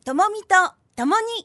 ともみとともに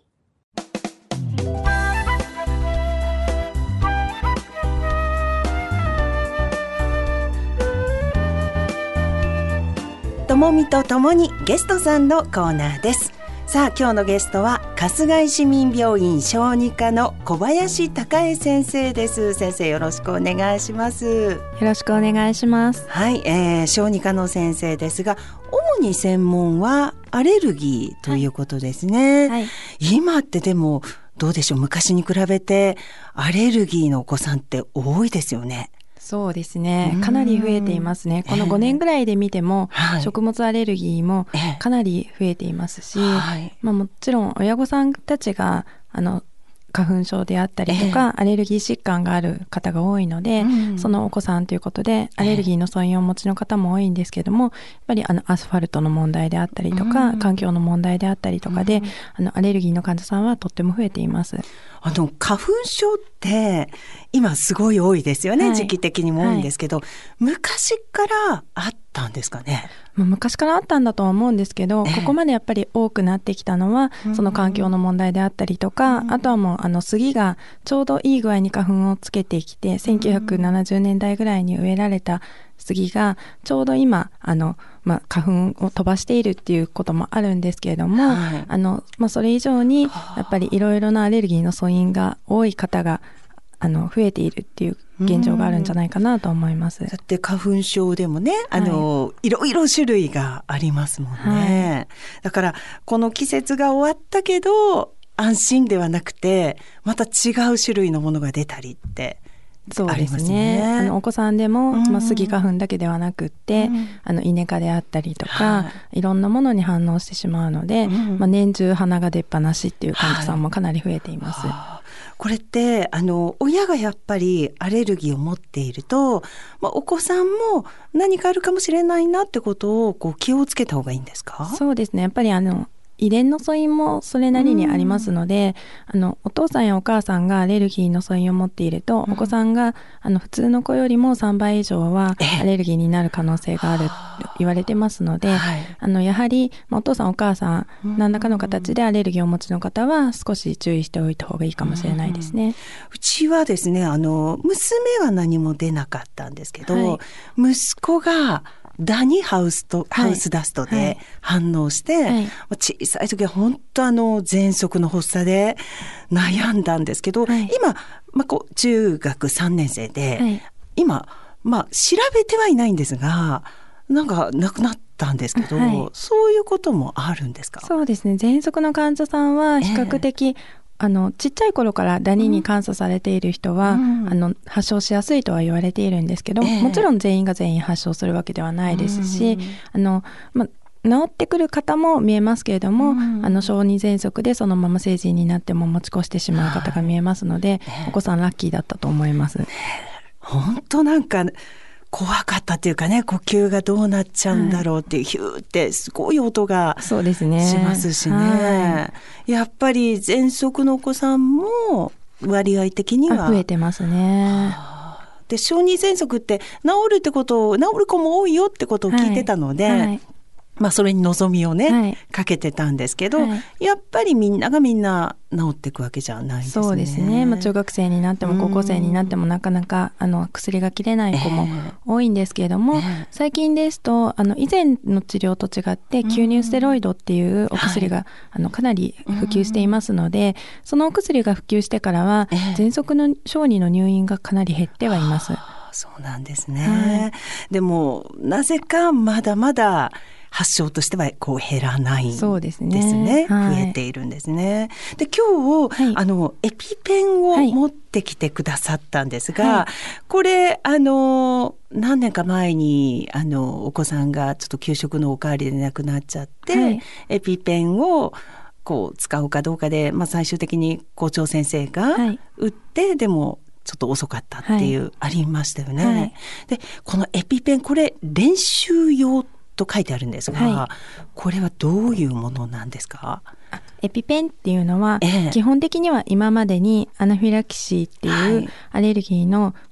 ともみとともにゲストさんのコーナーです。さあ今日のゲストは春日井市民病院小児科の小林孝恵先生です。先生よろしくお願いします。 よろしくお願いします。 はい、小児科の先生ですが主に専門はアレルギーということですね、 はい、 今ってでもどうでしょう、昔に比べてアレルギーのお子さんって多いですよね。 そうですね、かなり増えていますね。この5年ぐらいで見ても、食物アレルギーもかなり増えていますし、もちろん親御さんたちが花粉症であったりとか、アレルギー疾患がある方が多いので、そのお子さんということでアレルギーの素因をお持ちの方も多いんですけども、やっぱりアスファルトの問題であったりとか、環境の問題であったりとかで、アレルギーの患者さんはとっても増えています。 花粉症って今すごい多いですよね、時期的にも多いんですけど、昔からあったんですかね。 昔からあったんだとは思うんですけど、ここまでやっぱり多くなってきたのは、その環境の問題であったりとか、あとはもう杉がちょうどいい具合に花粉をつけてきて、1970年代ぐらいに植えられた杉がちょうど今花粉を飛ばしているっていうこともあるんですけれども、それ以上にやっぱりいろいろなアレルギーの素因が多い方が増えているっていう現状があるんじゃないかなと思います。 だって花粉症でもね、いろいろ種類がありますもんね、だからこの季節が終わったけど安心ではなくて、また違う種類のものが出たりってそうですね。お子さんでも、スギ花粉だけではなくって、イネ科であったりとか、いろんなものに反応してしまうので、年中鼻が出っ放しっていう患者さんもかなり増えています。 これって親がやっぱりアレルギーを持っていると、お子さんも何かあるかもしれないなってことを気をつけた方がいいんですか？ そうですね。やっぱり遺伝の素因もそれなりにありますので、お父さんやお母さんがアレルギーの素因を持っていると、お子さんが普通の子よりも3倍以上はアレルギーになる可能性があると言われてますので、やはりお父さんお母さん何らかの形でアレルギーをお持ちの方は少し注意しておいた方がいいかもしれないですね。 うちはですね、娘は何も出なかったんですけど、息子がダニハウスダストで反応して、小さい時は本当喘息の発作で悩んだんですけど、今、中学3年生で、今、調べてはいないんですが、なんかなくなったんですけど、そういうこともあるんですか？ そうですね。喘息の患者さんは比較的、ちっちゃい頃からダニに感作されている人は、発症しやすいとは言われているんですけど、もちろん全員が全員発症するわけではないですし、治ってくる方も見えますけれども、小児喘息でそのまま成人になっても持ち越してしまう方が見えますので、お子さんラッキーだったと思います。 本当なんか怖かったっていうかね、呼吸がどうなっちゃうんだろうっていう、ヒューってすごい音がしますしね。やっぱり喘息のお子さんも割合的には増えてますね。 で小児喘息って治る子も多いよってことを聞いてたので、それに望みをね、かけてたんですけど、やっぱりみんながみんな治っていくわけじゃないですね。 そうですね。中学生になっても高校生になってもなかなか薬が切れない子も多いんですけれども、最近ですと以前の治療と違って吸入ステロイドっていうお薬が、かなり普及していますので、そのお薬が普及してからは、喘息の小児の入院がかなり減ってはいます。 そうなんですね、でもなぜかまだまだ発症としては減らないんですね。増えているんですね。で今日、エピペンを持ってきてくださったんですが、これ何年か前にお子さんがちょっと給食のおかわりで亡くなっちゃって、エピペンを使うかどうかで、最終的に校長先生が打って、でもちょっと遅かったっていう、ありましたよね。でこのエピペン、これ練習用と書いてあるんですが、これはどういうものなんですか？ エピペンっていうのは、基本的には今までにアナフィラキシーっていうアレルギーの、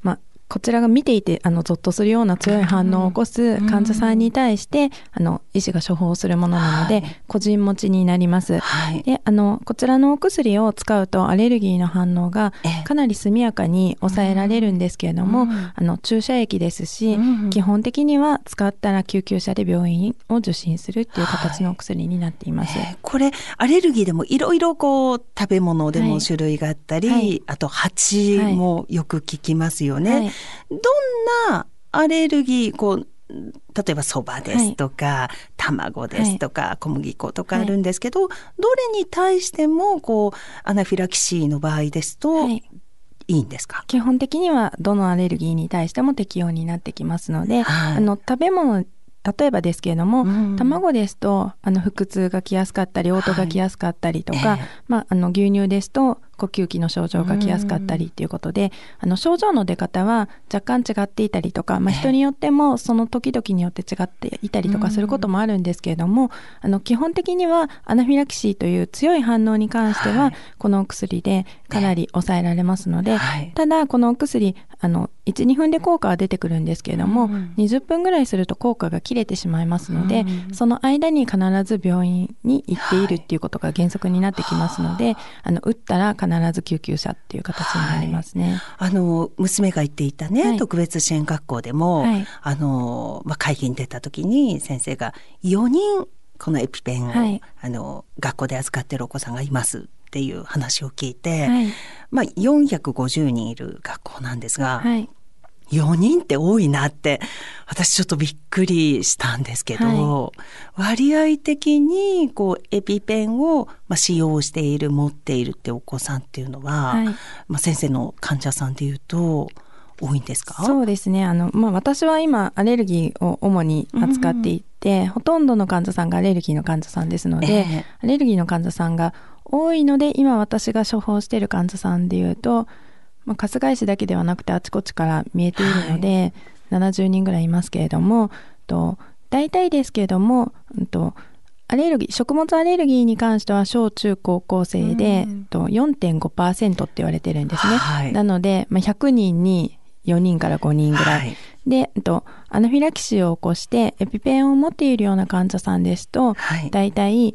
こちらが見ていてゾッとするような強い反応を起こす患者さんに対して医師が処方するものなので、個人持ちになります。でこちらのお薬を使うとアレルギーの反応がかなり速やかに抑えられるんですけれども、注射液ですし、基本的には使ったら救急車で病院を受診するっていう形のお薬になっています。 これアレルギーでもいろいろ食べ物でも種類があったり、あと蜂もよく聞きますよね。どんなアレルギー例えばそばですとか、卵ですとか、小麦粉とかあるんですけど、どれに対してもアナフィラキシーの場合ですと、いいんですか？ 基本的にはどのアレルギーに対しても適用になってきますので、食べ物、例えばですけれども、卵ですと腹痛が来やすかったり嘔吐が来やすかったりとか、牛乳ですと呼吸器の症状が来やすかったりということで、症状の出方は若干違っていたりとか、人によってもその時々によって違っていたりとかすることもあるんですけれども、基本的にはアナフィラキシーという強い反応に関しては、このお薬でかなり抑えられますので、ただこのお薬1、2分で効果は出てくるんですけれども、20分ぐらいすると効果が切れてしまいますので、その間に必ず病院に行っているっていうことが原則になってきますので、打ったら必ず救急車っていう形になりますね。 娘が行っていたね、特別支援学校でも、会議に出た時に先生が4人このエピペンを、学校で預かっているお子さんがいますっていう話を聞いて、450人いる学校なんですが、4人って多いなって私ちょっとびっくりしたんですけど、割合的にエピペンを使用している持っているってお子さんっていうのは、先生の患者さんでいうと多いんですか？ そうですね。私は今アレルギーを主に扱っていて、ほとんどの患者さんがアレルギーの患者さんですので、アレルギーの患者さんが多いので、今私が処方している患者さんでいうと、春日井市だけではなくてあちこちから見えているので、70人ぐらいいますけれども、大体ですけれども、アレルギー、食物アレルギーに関しては小中高校生で、4.5% って言われてるんですね。なので、100人に4人から5人ぐらい。で、アナフィラキシーを起こしてエピペンを持っているような患者さんですと、大体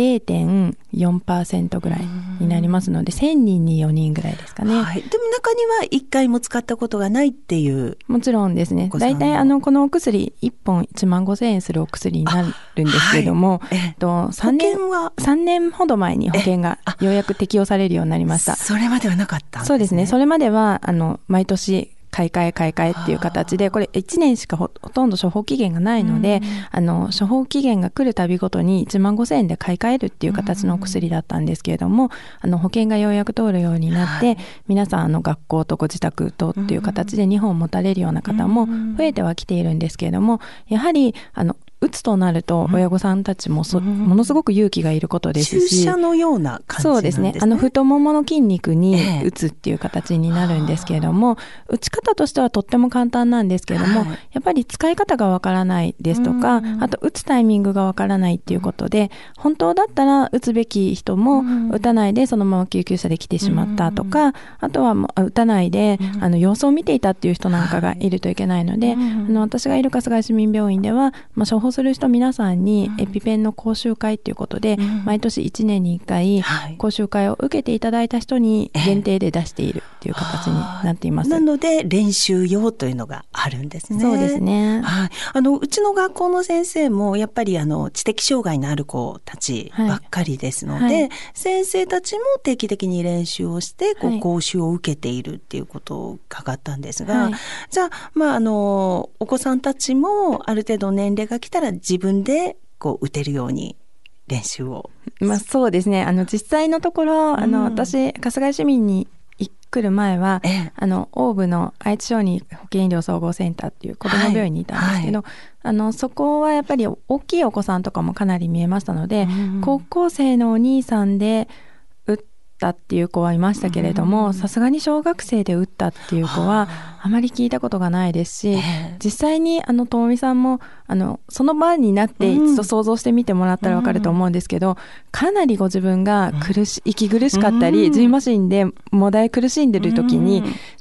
0.4% ぐらいになりますので、1000人に4人ぐらいですかね。 でも中には1回も使ったことがないっていう。 もちろんですね。大体このお薬1本15,000円するお薬になるんですけれども、3年ほど前に保険がようやく適用されるようになりました。 それまではなかったんですね。 そうですね。それまでは毎年買い替えっていう形で、これ1年しかほとんど処方期限がないので、処方期限が来るたびごとに15,000円で買い替えるっていう形のお薬だったんですけれども、保険がようやく通るようになって、皆さん学校とご自宅とっていう形で2本持たれるような方も増えてはきているんですけれども、やはり打つとなると親御さんたちもものすごく勇気がいることですし、 注射のような感じなんですね。 そうですね。太ももの筋肉に打つっていう形になるんですけれども、打ち方としてはとっても簡単なんですけれども、やっぱり使い方がわからないですとか、あと打つタイミングがわからないっていうことで、本当だったら打つべき人も打たないでそのまま救急車で来てしまったとか、あとは打たないで様子を見ていたっていう人なんかがいるといけないので、私がいる春日井市民病院では、処方する人皆さんにエピペンの講習会ということで、毎年1年に1回講習会を受けていただいた人に限定で出しているという形になっています。 なので練習用というのがあるんですね。 そうですね。 うちの学校の先生もやっぱり知的障害のある子たちばっかりですので、先生たちも定期的に練習をして講習を受けているっていうことを伺ったんですが、じゃあ、お子さんたちもある程度年齢が来たら自分で打てるように練習を。 そうですね。実際のところ、私、春日井市民に来る前は、大部の愛知小児保健医療総合センターっていう子ども病院にいたんですけど、そこはやっぱり大きいお子さんとかもかなり見えましたので、高校生のお兄さんで打ったっていう子はいましたけれども、さすがに小学生で打ったっていう子はあまり聞いたことがないですし、実際にともみさんもその場になって一度想像してみてもらったらわかると思うんですけど、かなりご自分が息苦しかったり、ジンマシンでもだえ苦しんでる時に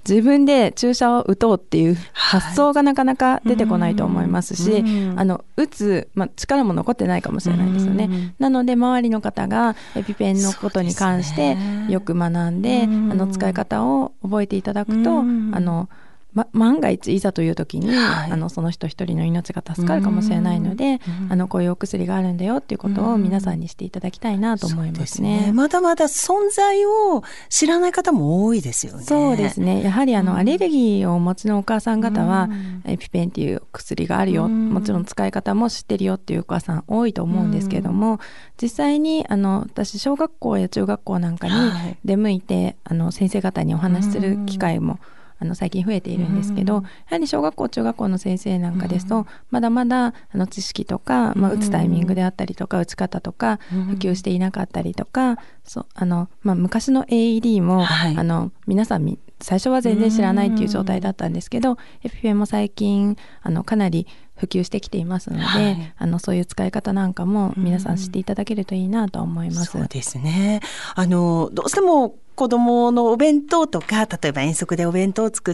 自分で注射を打とうっていう発想がなかなか出てこないと思いますし、打つ、力も残ってないかもしれないですよね。なので周りの方がエピペンのことに関してよく学んで、使い方を覚えていただくと、万が一いざという時に、その人一人の命が助かるかもしれないので、こういうお薬があるんだよっていうことを皆さんにしていただきたいなと思いますね。 まだまだ存在を知らない方も多いですよね。 そうですね。やはりアレルギーをお持ちのお母さん方は、エピペンっていう薬があるよ、もちろん使い方も知ってるよっていうお母さん多いと思うんですけども、実際に私小学校や中学校なんかに出向いて、先生方にお話しする機会も最近増えているんですけど、やはり小学校中学校の先生なんかですと、まだまだ知識とか、打つタイミングであったりとか打ち方とか普及していなかったりとか、昔の AED も、皆さん最初は全然知らないっていう状態だったんですけど、エピペンも最近かなり普及してきていますので、そういう使い方なんかも皆さん知っていただけるといいなと思います。 そうですね。どうしても子供のお弁当とか、例えば遠足でお弁当を作って、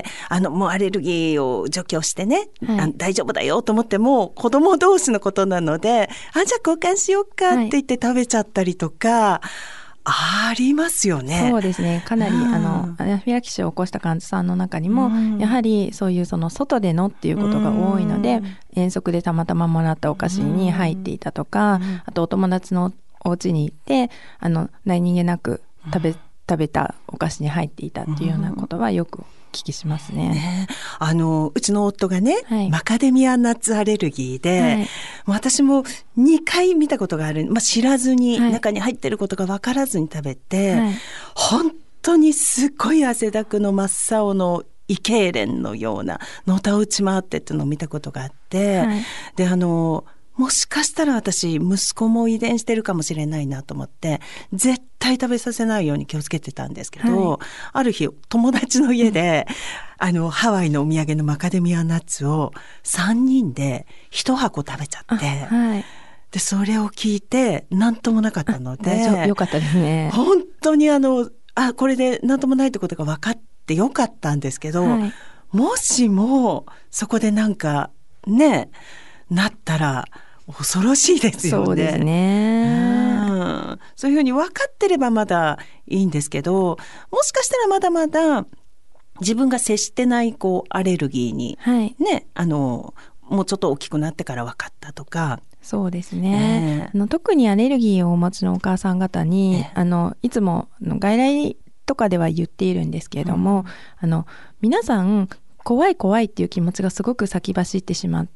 もうアレルギーを除去してね、大丈夫だよと思っても、子供同士のことなので、じゃあ交換しようかって言って食べちゃったりとか、ありますよね。 そうですね。かなり、アナフィラキシーを起こした患者さんの中にも、やはりそういう外でのっていうことが多いので、遠足でたまたまもらったお菓子に入っていたとか、あとお友達のお家に行って、何気なく食べたお菓子に入っていたっていうようなことはよく聞きしますね。 うちの夫がね、マカデミアナッツアレルギーで、私も2回見たことがある、知らずに、中に入ってることが分からずに食べて、本当にすっごい汗だくの真っ青の胃痙攣のようなのたうち回ってっていうのを見たことがあって、でもしかしたら私息子も遺伝してるかもしれないなと思って絶対食べさせないように気をつけてたんですけど、ある日友達の家でハワイのお土産のマカデミアナッツを3人で1箱食べちゃって、でそれを聞いて何ともなかったのでよかったですね。 本当にこれで何ともないってことが分かってよかったんですけど、もしもそこでなんかねなったら恐ろしいですよね。 そうですね。 そういうふうに分かってればまだいいんですけど、もしかしたらまだまだ自分が接してないアレルギーに、ね、もうちょっと大きくなってから分かったとか。 そうですね。特にアレルギーをお持ちのお母さん方に、いつも外来とかでは言っているんですけれども、皆さん怖いっていう気持ちがすごく先走ってしまって、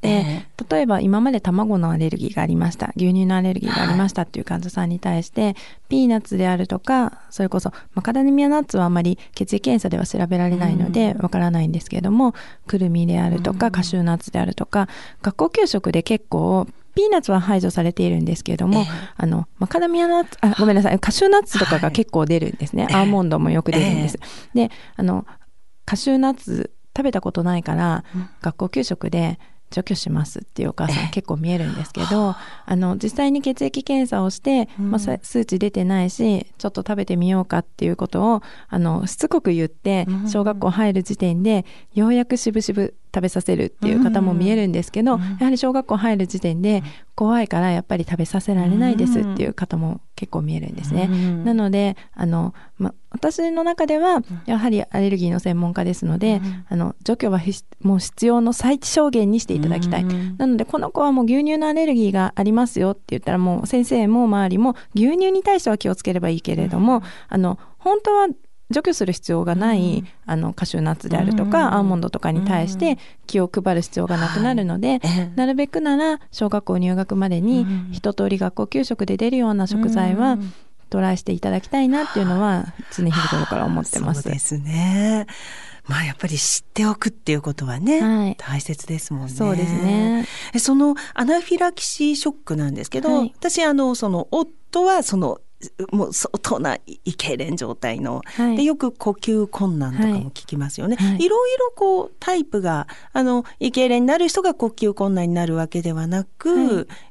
例えば今まで卵のアレルギーがありました、牛乳のアレルギーがありましたっていう患者さんに対して、ピーナッツであるとか、それこそマカダミアナッツはあまり血液検査では調べられないのでわからないんですけれども、くるみであるとかカシューナッツであるとか、学校給食で結構ピーナッツは排除されているんですけれども、マカダミアナッツ、ごめんなさい、カシューナッツとかが結構出るんですね。アーモンドもよく出るんです。で、カシューナッツ食べたことないから、学校給食で除去しますっていうお母さん結構見えるんですけど、実際に血液検査をして、数値出てないしちょっと食べてみようかっていうことをしつこく言って小学校入る時点でようやくしぶしぶ食べさせるっていう方も見えるんですけど、やはり小学校入る時点で怖いからやっぱり食べさせられないですっていう方も結構見えるんですね。なので私の中ではやはりアレルギーの専門家ですので、除去はもう必要の最小限にしていただきたい。なのでこの子はもう牛乳のアレルギーがありますよって言ったら、もう先生も周りも牛乳に対しては気をつければいいけれども、本当は除去する必要がない、カシューナッツであるとか、アーモンドとかに対して気を配る必要がなくなるので、なるべくなら小学校入学までに一通り学校給食で出るような食材はトライしていただきたいなっていうのは常日頃から思ってます。 そうですね。やっぱり知っておくっていうことはね、大切ですもんね。 そうですね。 そのアナフィラキシーショックなんですけど、私夫はもう相当な胃痙攣状態の、でよく呼吸困難とかも聞きますよね。いろいろタイプが胃痙攣になる人が呼吸困難になるわけではなく、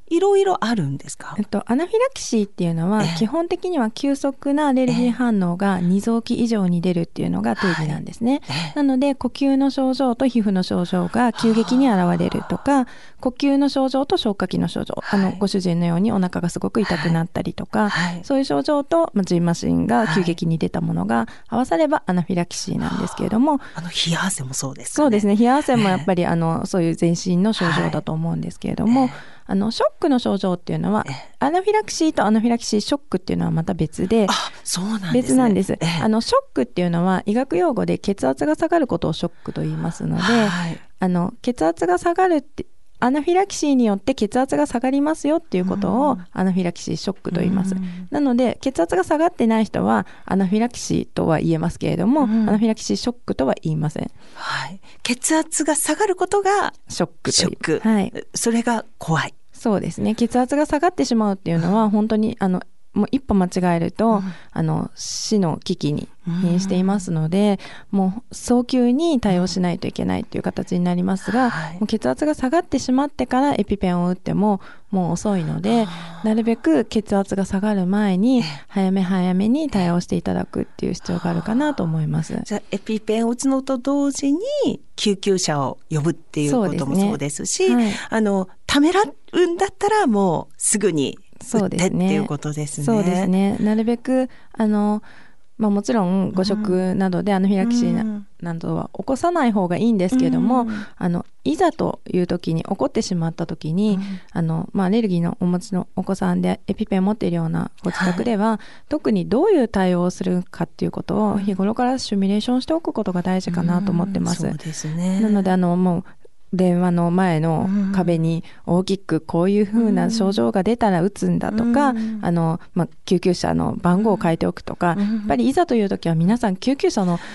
いろいろあるんですか？ アナフィラキシーっていうのは、基本的には急速なアレルギー反応が2臓器以上に出るっていうのが定義なんですね。なので、呼吸の症状と皮膚の症状が急激に現れるとか、呼吸の症状と消化器の症状、ご主人のようにお腹がすごく痛くなったりとか、そういう症状と、ジンマシンが急激に出たものが合わさればアナフィラキシーなんですけれども、 冷や汗もそうですかね。 そうですね。冷や汗もやっぱり、そういう全身の症状だと思うんですけれども、ショックの症状っていうのは、アナフィラキシーとアナフィラキシーショックっていうのはまた別で、 そうなんですね。 別なんです。ショックっていうのは医学用語で血圧が下がることをショックと言いますので、血圧が下がるって、アナフィラキシーによって血圧が下がりますよっていうことをアナフィラキシーショックと言います。なので血圧が下がってない人はアナフィラキシーとは言えますけれども、アナフィラキシーショックとは言いません。 血圧が下がることがショック。ショック。それが怖い。 そうですね。血圧が下がってしまうっていうのは本当にもう一歩間違えると、死の危機に瀕していますので、もう早急に対応しないといけないという形になりますが、もう血圧が下がってしまってからエピペンを打ってももう遅いので、なるべく血圧が下がる前に早めに対応していただくっていう必要があるかなと思います。 じゃあエピペンを打つのと同時に救急車を呼ぶっていうこともそうですし、ためらうんだったらもうすぐに打ってっていうことですね。 そうですね。なるべくもちろん誤食などでアナフィラキシーなどは起こさない方がいいんですけども、いざという時に起こってしまった時に、アレルギーのお持ちのお子さんでエピペンを持っているようなご自宅では、特にどういう対応をするかっていうことを日頃からシミュレーションしておくことが大事かなと思ってます。 そうですね。 なのでもう電話の前の壁に大きくこういうふうな症状が出たら打つんだとか、救急車の番号を書いておくとか、やっぱりいざという時は皆さん救急車の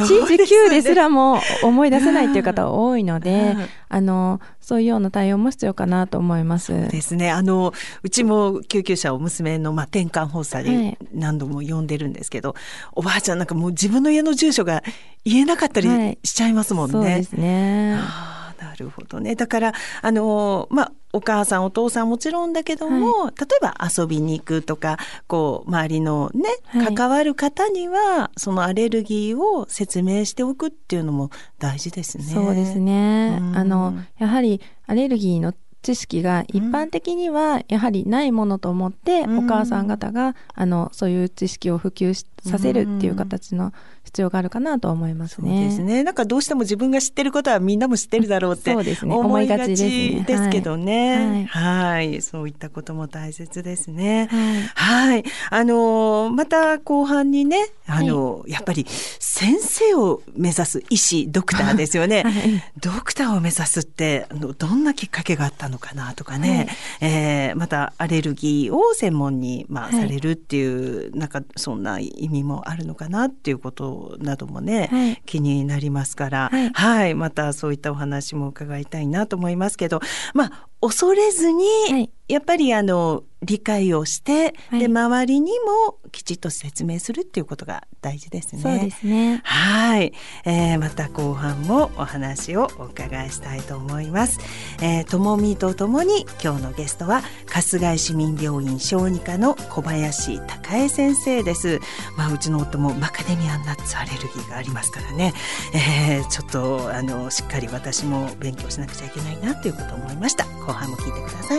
119ですらも思い出せないっていう方が多いので、そういうような対応も必要かなと思います。 そうですね。うちも救急車を娘の転換発作で何度も呼んでるんですけど、おばあちゃんなんかもう自分の家の住所が言えなかったりしちゃいますもんね。 そうですね。 なるほどね。だからお母さんお父さんもちろんだけども、例えば遊びに行くとか周りのね、関わる方にはそのアレルギーを説明しておくっていうのも大事ですね。 そうですね。やはりアレルギーの知識が一般的にはやはりないものと思って、お母さん方がそういう知識を普及させるっていう形の必要があるかなと思いますね。 そうですね。なんかどうしても自分が知ってることはみんなも知ってるだろうって思いがちですけどね。はい。そういったことも大切ですね。はい。また後半にね、やっぱり先生を目指す医師、ドクターですよね。ドクターを目指すってどんなきっかけがあったのかなとかね。またアレルギーを専門にされるっていうなんかそんな意味もあるのかなっていうことなどもね、気になりますから、またそういったお話も伺いたいなと思いますけど、恐れずに、やっぱり理解をして、で周りにもきちっと説明するっていうことが大事ですね。 そうですね。 はい、また後半もお話をお伺いしたいと思います。ともみとともに今日のゲストは春日井市民病院小児科の小林孝恵先生です。うちの夫もマカデミアンナッツアレルギーがありますからね、ちょっとしっかり私も勉強しなくちゃいけないなということを思いました。後半も聞いてください。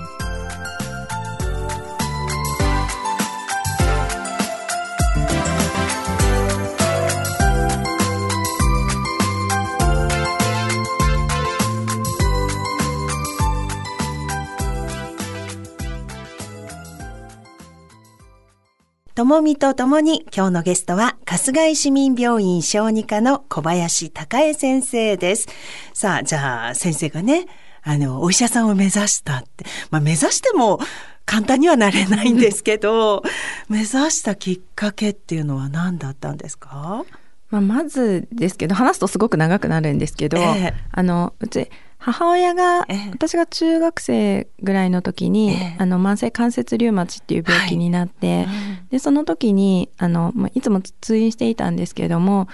ともみとともに今日のゲストは春日井市民病院小児科の小林孝恵先生です。さあ、じゃあ先生がね、お医者さんを目指したって、目指しても簡単にはなれないんですけど、目指したきっかけっていうのは何だったんですか？ まずですけど、話すとすごく長くなるんですけど、うち母親が、私が中学生ぐらいの時に、慢性関節リウマチっていう病気になって、でその時にいつも通院していたんですけれども、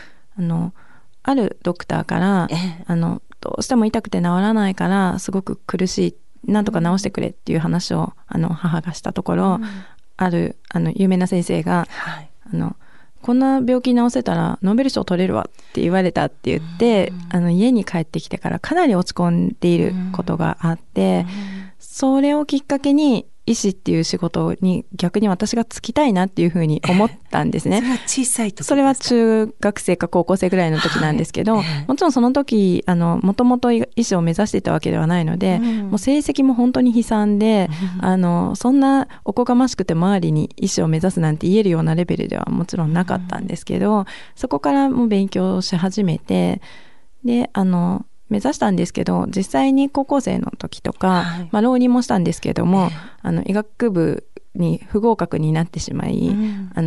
あるドクターから、どうしても痛くて治らないからすごく苦しい、 なんとか治してくれっていう話を母がしたところ、ある有名な先生が、こんな病気治せたらノーベル賞取れるわって言われたって言って、家に帰ってきてからかなり落ち込んでいることがあって、それをきっかけに医師っていう仕事に逆に私が就きたいなっていうふうに思ったんですね。 それは小さい時ですか？ それは中学生か高校生ぐらいの時なんですけど、もちろんその時もともと医師を目指していたわけではないので、もう成績も本当に悲惨で、そんなおこがましくて周りに医師を目指すなんて言えるようなレベルではもちろんなかったんですけど、そこからもう勉強し始めて、で目指したんですけど、実際に高校生の時とか、浪人もしたんですけども、医学部に不合格になってしまい、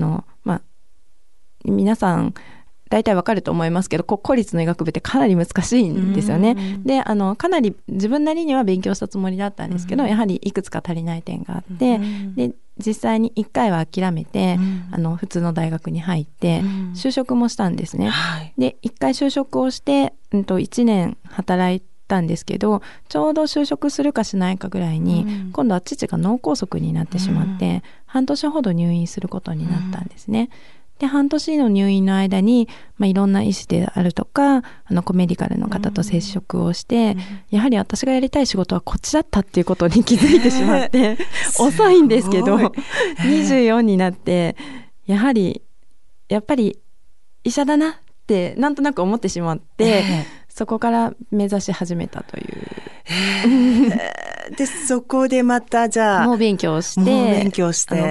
皆さん大体わかると思いますけど、国公立の医学部ってかなり難しいんですよね。で、かなり自分なりには勉強したつもりだったんですけど、やはりいくつか足りない点があって、で、実際に1回は諦めて、普通の大学に入って、就職もしたんですね。で、1回就職をして、1年働いたんですけど、ちょうど就職するかしないかぐらいに、今度は父が脳梗塞になってしまって、半年ほど入院することになったんですね。で、半年の入院の間に、いろんな医師であるとか、コメディカルの方と接触をして、やはり私がやりたい仕事はこっちだったっていうことに気づいてしまって、遅いんですけど、24になって、やっぱり医者だなってなんとなく思ってしまって、そこから目指し始めたという。 で、そこでまたじゃあ。 もう勉強して、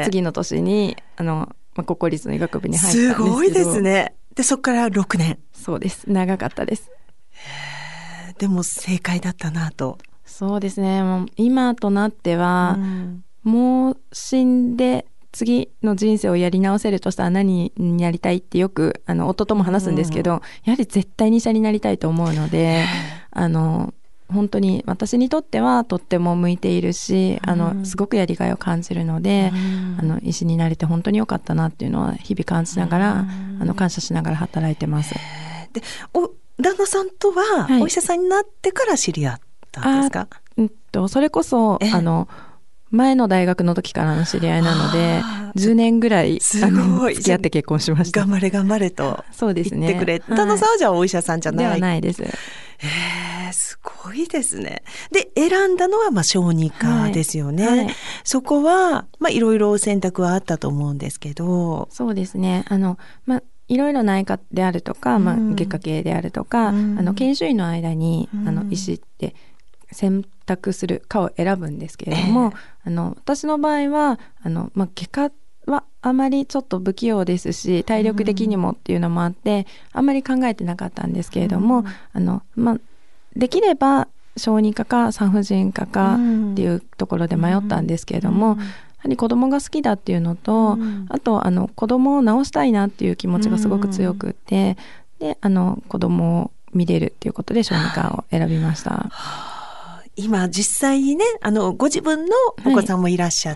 次の年に、国公立の医学部に入ったんですけど。 すごいですね。で、そこから6年。 そうです。長かったです。 でも正解だったなと。 そうですね。もう今となっては、もう死んで次の人生をやり直せるとしたら何になりたいってよく夫とも話すんですけど、やはり絶対に医者になりたいと思うので、本当に私にとってはとっても向いているし、すごくやりがいを感じるので、医師になれて本当に良かったなっていうのは日々感じながら、感謝しながら働いてます。 で、旦那さんとはお医者さんになってから知り合ったんですか？ それこそ、前の大学の時からの知り合いなので、10年ぐらい付き合って結婚しました。 頑張れ頑張れと言ってくれ。旦那さんはじゃあお医者さんじゃない？ ではないです。 すごいですね。で、選んだのは小児科ですよね。そこはいろいろ選択はあったと思うんですけど。 そうですね。いろいろ内科であるとか、外科系であるとか、研修医の間に医師って選択する科を選ぶんですけれども、私の場合は外科はあまりちょっと不器用ですし、体力的にもっていうのもあってあんまり考えてなかったんですけれども、できれば小児科か産婦人科かっていうところで迷ったんですけれども、やはり子供が好きだっていうのと、あと子供を治したいなっていう気持ちがすごく強くて、で子供を見れるっていうことで小児科を選びました。 今実際にね、ご自分のお子さんもいらっしゃって、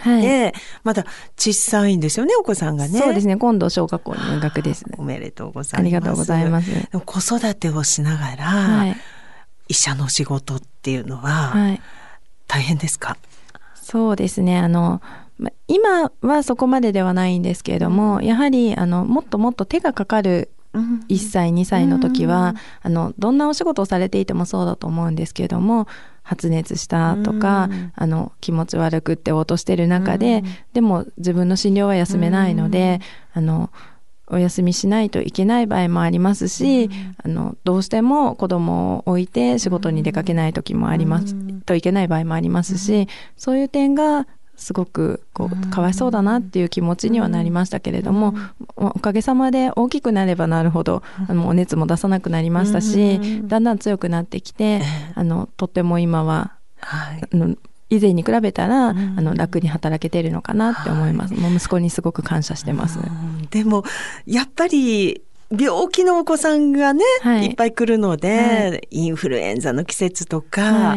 まだ小さいんですよね、お子さんがね。 そうですね、今度小学校に入学です。 おめでとうございます。 ありがとうございます。 でも子育てをしながら、医者の仕事っていうのは、大変ですか？ そうですね、今はそこまでではないんですけれども、やはりもっともっと手がかかる1歳2歳の時は、どんなお仕事をされていてもそうだと思うんですけれども、発熱したとか、気持ち悪くって嘔吐してる中で、でも自分の診療は休めないので、お休みしないといけない場合もありますし、どうしても子供を置いて仕事に出かけない時もありますといけない場合もありますし、そういう点がすごくかわいそうだなっていう気持ちにはなりましたけれども、おかげさまで大きくなればなるほどお熱も出さなくなりましたし、だんだん強くなってきて、とっても今は、以前に比べたら楽に働けているのかなって思います。もう息子にすごく感謝してます。 でもやっぱり病気のお子さんがね、いっぱい来るので、インフルエンザの季節とか、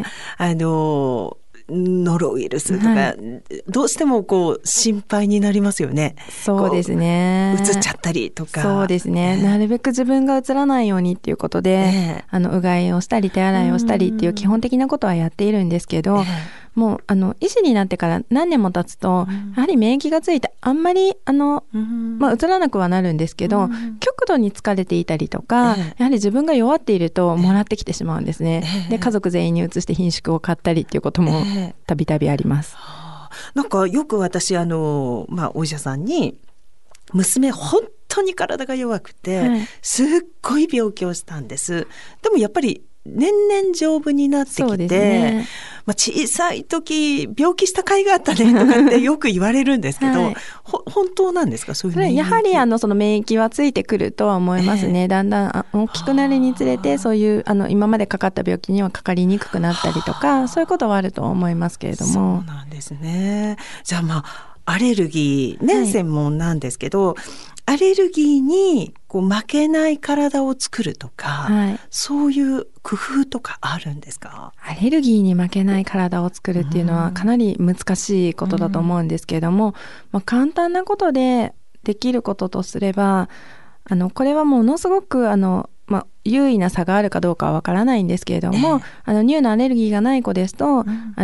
ノロウイルスとか、どうしても心配になりますよね。 そうですね。 うつっちゃったりとか。 そうですね。なるべく自分がうつらないようにっていうことで、うがいをしたり手洗いをしたりっていう基本的なことはやっているんですけど、 もう医師になってから何年も経つと、やはり免疫がついてあんまりうつらなくはなるんですけど、極度に疲れていたりとか、やはり自分が弱っているともらってきてしまうんですね。で家族全員にうつして顰蹙を買ったりっていうこともたびたびあります。 なんかよく私お医者さんに、娘本当に体が弱くて、すっごい病気をしたんです。でもやっぱり年々丈夫になってきて、小さい時病気した甲斐があったねとかってよく言われるんですけど、本当なんですか？そういう免疫。 やはりその免疫はついてくるとは思いますね。だんだん大きくなるにつれて、そういう今までかかった病気にはかかりにくくなったりとか、そういうことはあると思いますけれども。 そうなんですね。じゃあアレルギーね、専門なんですけど、アレルギーに負けない体を作るとか、そういう工夫とかあるんですか？ アレルギーに負けない体を作るっていうのはかなり難しいことだと思うんですけれども、簡単なことでできることとすれば、これはものすごく有意な差があるかどうかはわからないんですけれども、乳のアレルギーがない子ですと、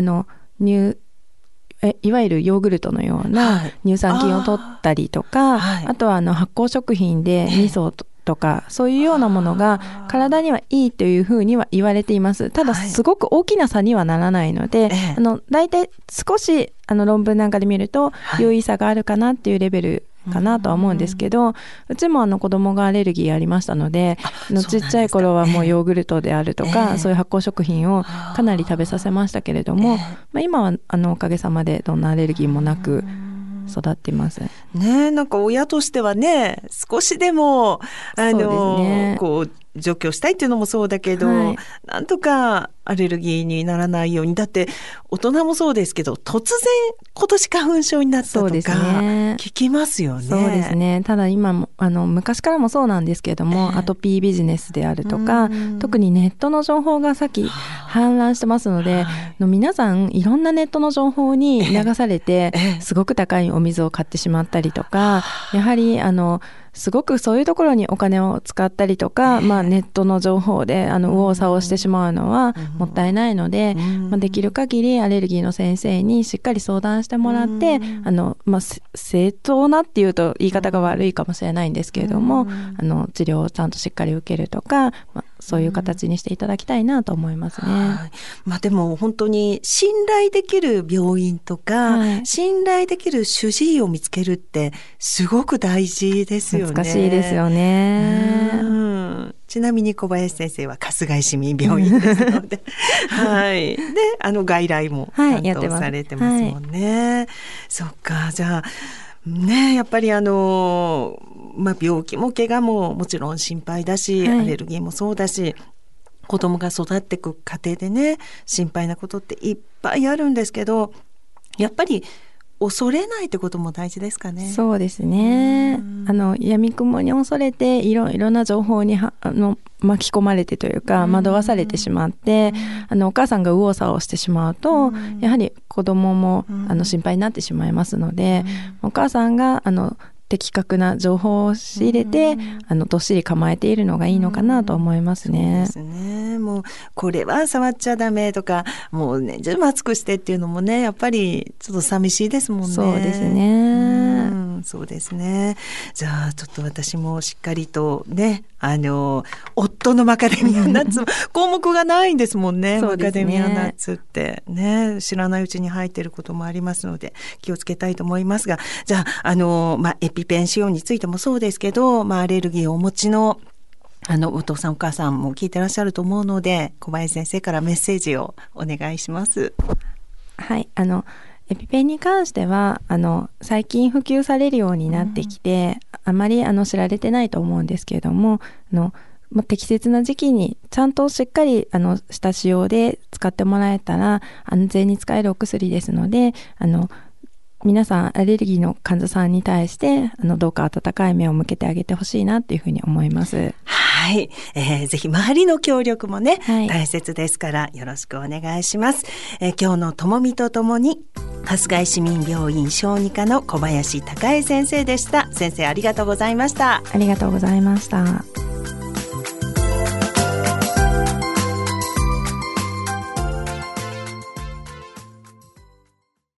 いわゆるヨーグルトのような乳酸菌を取ったりとか、あとは発酵食品で味噌とか、そういうようなものが体にはいいというふうには言われています。ただすごく大きな差にはならないので、だいたい少し論文なんかで見ると有意差があるかなっていうレベルかなとは思うんですけど、うちも子供がアレルギーありましたので、ちっちゃい頃はもうヨーグルトであるとか、そういう発酵食品をかなり食べさせましたけれども、今はおかげさまでどんなアレルギーもなく育っていますね。なんか親としてはね、少しでも除去したいっていうのもそうだけど、なんとかアレルギーにならないように。だって大人もそうですけど、突然今年花粉症になったとか聞きますよね。 そうですね。ただ今も昔からもそうなんですけれども、アトピービジネスであるとか、特にネットの情報がさっき氾濫してますので、皆さんいろんなネットの情報に流されて、すごく高いお水を買ってしまったりとか、やはりすごくそういうところにお金を使ったりとか、ネットの情報で右往左往してしまうのはもったいないので、できる限りアレルギーの先生にしっかり相談してもらって、正当なっていうと言い方が悪いかもしれないんですけれども、治療をちゃんとしっかり受けるとか、そういう形にしていただきたいなと思いますね。 でも本当に信頼できる病院とか、信頼できる主治医を見つけるってすごく大事ですよね。 難しいですよね。 ちなみに小林先生は春日井市民病院ですので、で外来も担当されてますもんね。そっか。じゃあね、やっぱり病気も怪我ももちろん心配だし、アレルギーもそうだし、子供が育っていく過程でね、心配なことっていっぱいあるんですけど、やっぱり恐れないってことも大事ですかね。 そうですね。闇雲に恐れていろんな情報に巻き込まれてというか惑わされてしまって、お母さんが右往左往してしまうと、やはり子供も心配になってしまいますので、お母さんが的確な情報を仕入れてどっしり構えているのがいいのかなと思いますね。 そうですね。もうこれは触っちゃダメとか、もうね全部熱くしてっていうのもね、やっぱりちょっと寂しいですもんね。 そうですね。 そうですね。じゃあちょっと私もしっかりとね、夫のマカデミアナッツ項目がないんですもんね。マカデミアナッツってね、知らないうちに入っていることもありますので気をつけたいと思いますが、じゃあエピペン使用についてもそうですけど、アレルギーをお持ちのお父さんお母さんも聞いてらっしゃると思うので、小林先生からメッセージをお願いします。 はい、エピペンに関しては最近普及されるようになってきて、あまり知られてないと思うんですけれども、適切な時期にちゃんとしっかりした使用で使ってもらえたら安全に使えるお薬ですので、皆さんアレルギーの患者さんに対してどうか温かい目を向けてあげてほしいなっていうふうに思います。 はい、ぜひ周りの協力もね、大切ですからよろしくお願いします。今日のともみとともに春日井市民病院小児科の小林孝恵先生でした。先生ありがとうございました。 ありがとうございました。